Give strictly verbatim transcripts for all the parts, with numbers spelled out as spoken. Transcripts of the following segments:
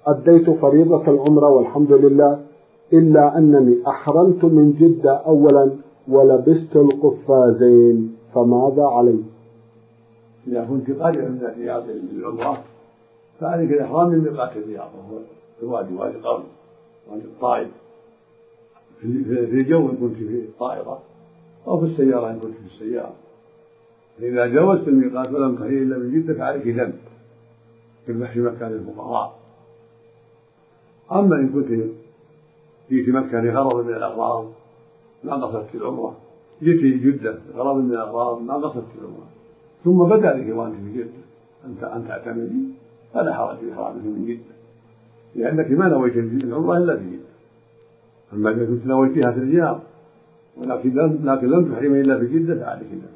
أديت فريضة العمرة والحمد لله، إلا أنني أحرمت من جدة أولا ولبست القفازين، فماذا علي؟ إذا كنت قريبا من الرياض للعمرة فعليك الإحرام من ميقات الرياض وهو الوادي وادي القرن وادي الطائف، في الجو إن كنت في الطائرة أو في السيارة إن كنت في السيارة. فإذا جاوزت الميقات ولم تحل إلا من جدة فعليك ذنب في مكان الفقراء. أما إن كنت جئت مكة لغرض من الأغراض ما قصدت العمرة، جئت جدة لغرض من الأغراض ما قصدت العمرة، ثم بدا لك وأنت في جدة أنت أن تعتمدي، فلا حرج في إحرامك من جدة، لأنك ما نويت العمرة إلا في جدة. أما إذا كنت نويتها في الرياض ولكن لم لكن لم تحرمي إلا في جدة فعليك ذنب.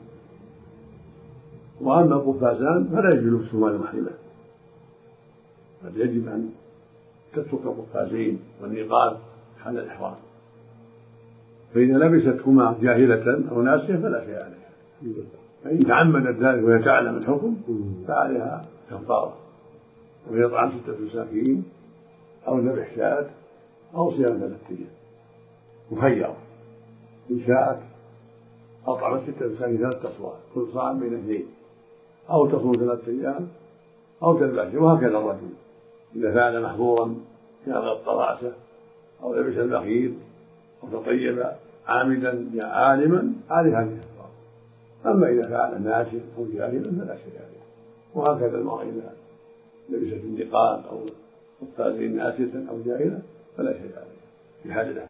وأما القفازان فلا يجوز لبسهما للمحرمة، بل يجب أن تترك القفازين والنقاب حال الإحرام، فإذا لبستهما جاهلة أو ناسية فلا شيء عليها. فإن تعمدت ذلك وهي تعلم الحكم فعليها كفارة، وهي إطعام ستة مساكين أو ذبح شاة أو صيام ثلاثة أيام مخيرة. إن شاءت أطعمت ستة مساكين ثلاث أصواع كل صاع بين اثنين، أو تصوم ثلاثة أيام أو تذبح شاة. وهكذا الرجل إذا فعل محظورا كغطى رأسه أو لبس البخيل أو تطيب عامدا عالما عليه هذه الكفارة. أما إذا فعل ناسيا أو جاهلا فلا شيء عليه. وهكذا المرأة إذا لبست النقاب أو قفازين ناسية أو جاهلة فلا شيء عليه في حال الإحرام.